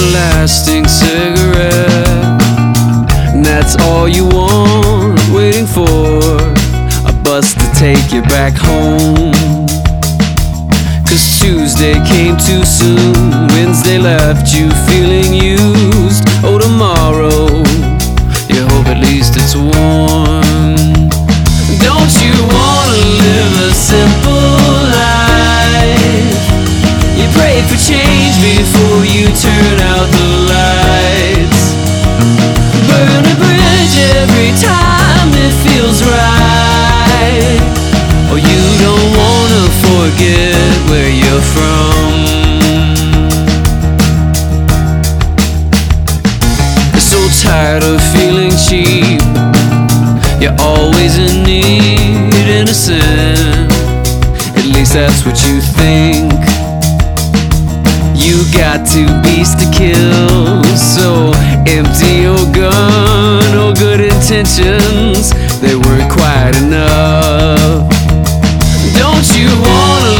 everlasting cigarette, and that's all you want, waiting for a bus to take you back home. 'Cause Tuesday came too soon, Wednesday left you feeling used. Oh, tomorrow, you hope at least it's warm. Don't you wanna live a simple life? You pray for change before you turn out the lights. Burn a bridge every time it feels right. Oh, you don't wanna forget where you're from. You're so tired of feeling cheap, you're always in need, innocent. At least that's what you think. You got two beasts to kill, so empty your gun. Oh, good intentions, they weren't quite enough. Don't you wanna